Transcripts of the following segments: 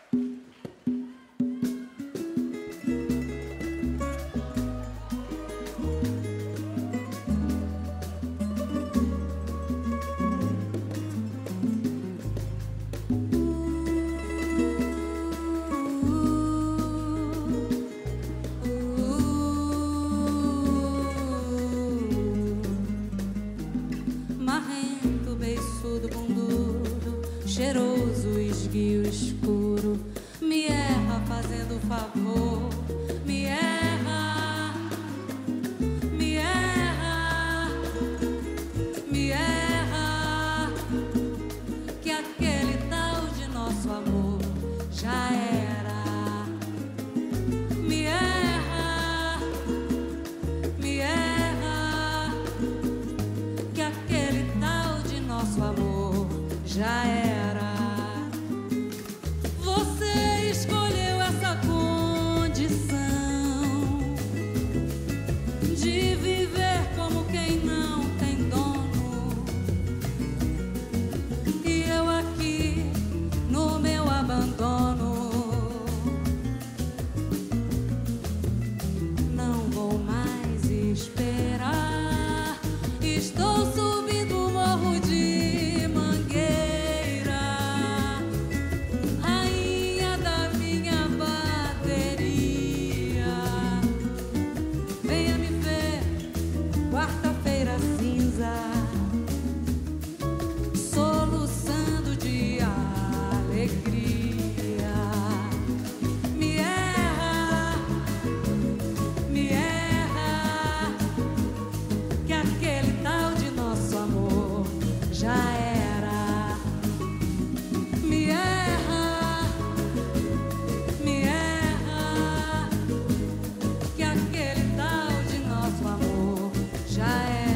Marrento, beiçudo, bundudo, cheiroso, esguio escuro, me erra fazendo favor, me erra, me erra, me erra, que aquele tal de nosso amor já era. Me erra, me erra, que aquele tal de nosso amor já era. Você escolheu essa condição de viver como quem não tem dono, e eu aqui no meu abandono não vou mais esperar. Estou subindo o morro de Mangueira, rainha da minha bateria. Venha me ver, quarta-feira cinza, soluçando de alegria. Me erra, me erra, que aquele tal de nosso amor já era. Me erra, me erra, que aquele tal de nosso amor já era.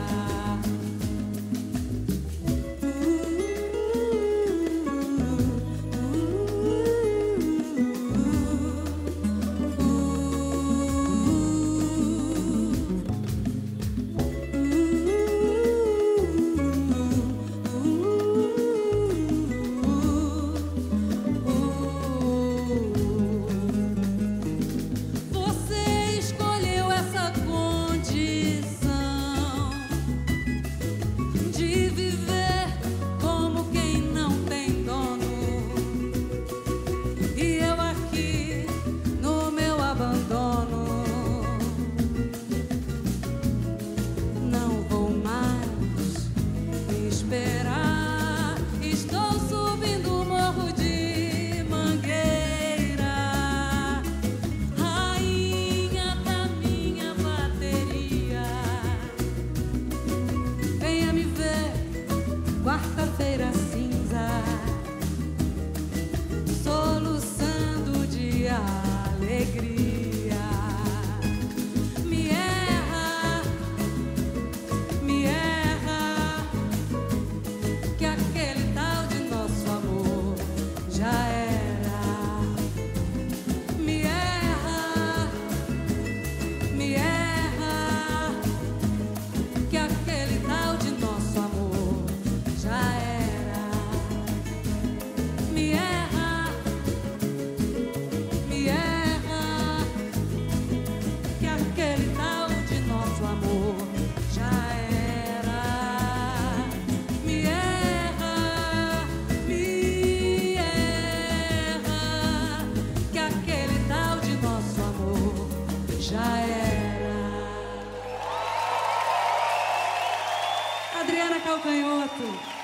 Você escolheu essa condição de viver como quem não tem dono, e eu aqui no meu abandono não vou mais esperar. Estou subindo o morro de Mangueira, rainha da minha bateria. Venha me ver, quarta-feira cinza, soluçando de alegria. Me erra, me erra, que aquele tal de nosso amor já era. Me erra, me erra, que aquele tal de nosso amor já era. Me erra, me erra, que aquele tal de nosso amor já era. Me erra, que aquele tal de nosso amor já era. Adriana Calcanhoto.